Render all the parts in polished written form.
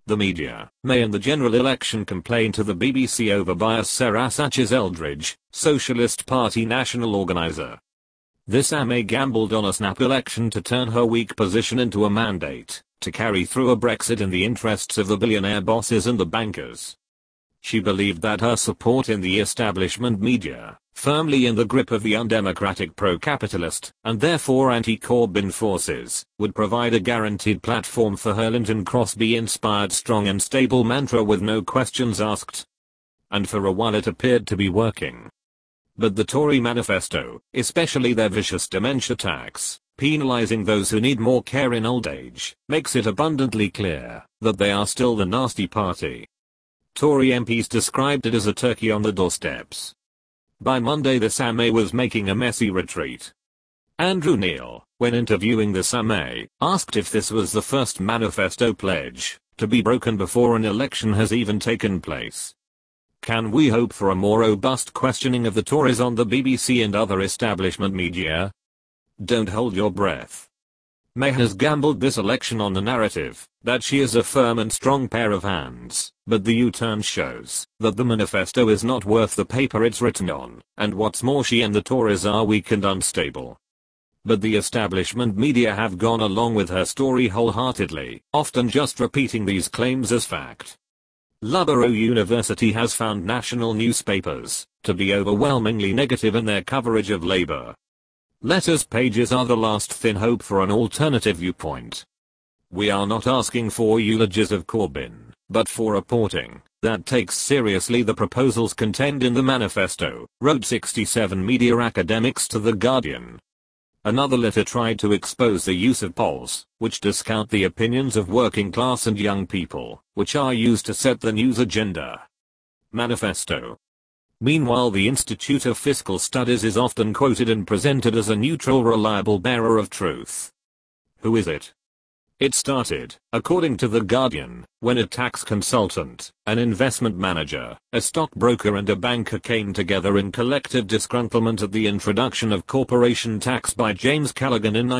the media, May and the general election complained to the BBC over bias. Sarah Sanchez-Eldridge, Socialist Party national organizer. This May gambled on a snap election to turn her weak position into a mandate to carry through a Brexit in the interests of the billionaire bosses and the bankers. She believed that her support in the establishment media, firmly in the grip of the undemocratic pro-capitalist, and therefore anti-Corbyn forces, would provide a guaranteed platform for her Linton Crosby-inspired strong and stable mantra with no questions asked. And for a while it appeared to be working. But the Tory manifesto, especially their vicious dementia tax, penalizing those who need more care in old age, makes it abundantly clear that they are still the nasty party. Tory MPs described it as a turkey on the doorsteps. By Monday the May was making a messy retreat. Andrew Neil, when interviewing the May, asked if this was the first manifesto pledge to be broken before an election has even taken place. Can we hope for a more robust questioning of the Tories on the BBC and other establishment media? Don't hold your breath. May has gambled this election on the narrative that she is a firm and strong pair of hands, but the U-turn shows that the manifesto is not worth the paper it's written on, and what's more, she and the Tories are weak and unstable. But the establishment media have gone along with her story wholeheartedly, often just repeating these claims as fact. Loughborough University has found national newspapers to be overwhelmingly negative in their coverage of Labour. Letters pages are the last thin hope for an alternative viewpoint. We are not asking for eulogies of Corbyn, but for reporting that takes seriously the proposals contained in the manifesto, wrote 67 media academics to The Guardian. Another letter tried to expose the use of polls, which discount the opinions of working class and young people, which are used to set the news agenda. Manifesto. Meanwhile, the Institute of Fiscal Studies is often quoted and presented as a neutral, reliable bearer of truth. Who is it? It started, according to The Guardian, when a tax consultant, an investment manager, a stockbroker and a banker came together in collective disgruntlement at the introduction of corporation tax by James Callaghan in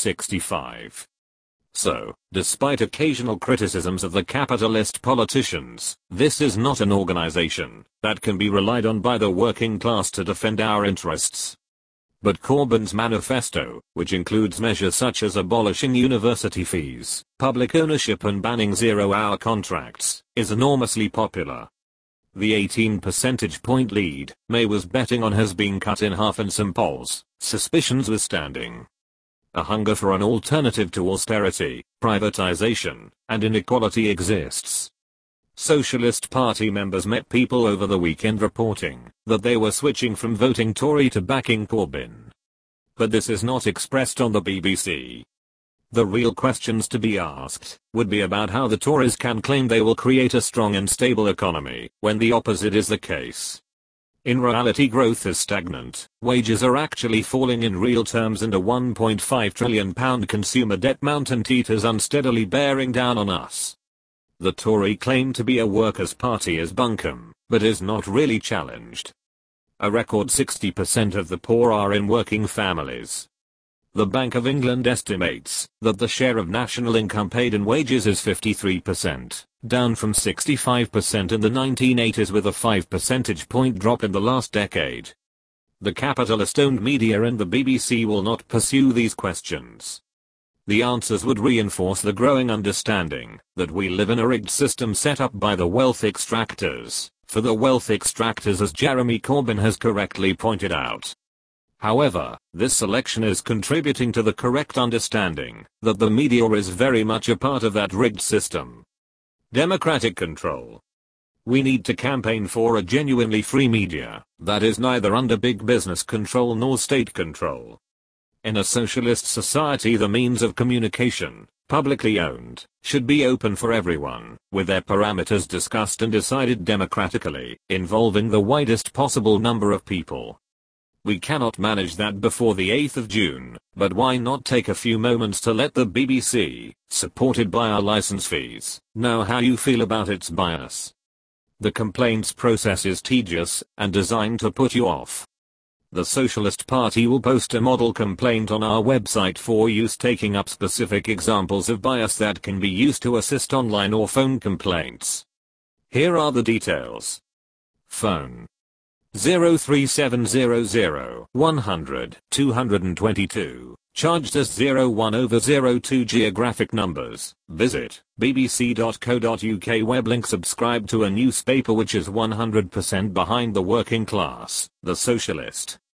1965. So, despite occasional criticisms of the capitalist politicians, this is not an organization that can be relied on by the working class to defend our interests. But Corbyn's manifesto, which includes measures such as abolishing university fees, public ownership and banning zero-hour contracts, is enormously popular. The 18 percentage point lead May was betting on has been cut in half in some polls, suspicions withstanding. A hunger for an alternative to austerity, privatization, and inequality exists. Socialist Party members met People over the weekend reporting that they were switching from voting Tory to backing Corbyn. But this is not expressed on the BBC. The real questions to be asked would be about how the Tories can claim they will create a strong and stable economy when the opposite is the case. In reality, growth is stagnant, wages are actually falling in real terms, and a £1.5 trillion consumer debt mountain teeters unsteadily bearing down on us. The Tory claim to be a workers' party is bunkum, but is not really challenged. A record 60% of the poor are in working families. The Bank of England estimates that the share of national income paid in wages is 53%, down from 65% in the 1980s, with a 5 percentage point drop in the last decade. The capitalist-owned media and the BBC will not pursue these questions. The answers would reinforce the growing understanding that we live in a rigged system set up by the wealth extractors, for the wealth extractors, as Jeremy Corbyn has correctly pointed out. However, this selection is contributing to the correct understanding that the media is very much a part of that rigged system. Democratic control. We need to campaign for a genuinely free media that is neither under big business control nor state control. In a socialist society, the means of communication, publicly owned, should be open for everyone, with their parameters discussed and decided democratically, involving the widest possible number of people. We cannot manage that before the 8th of June, but why not take a few moments to let the BBC, supported by our license fees, know how you feel about its bias. The complaints process is tedious and designed to put you off. The Socialist Party will post a model complaint on our website for use, taking up specific examples of bias that can be used to assist online or phone complaints. Here are the details. Phone 03700 100 222, charged as 01/02. Geographic numbers. Visit bbc.co.uk web link. Subscribe to a newspaper which is 100% behind the working class, The Socialist.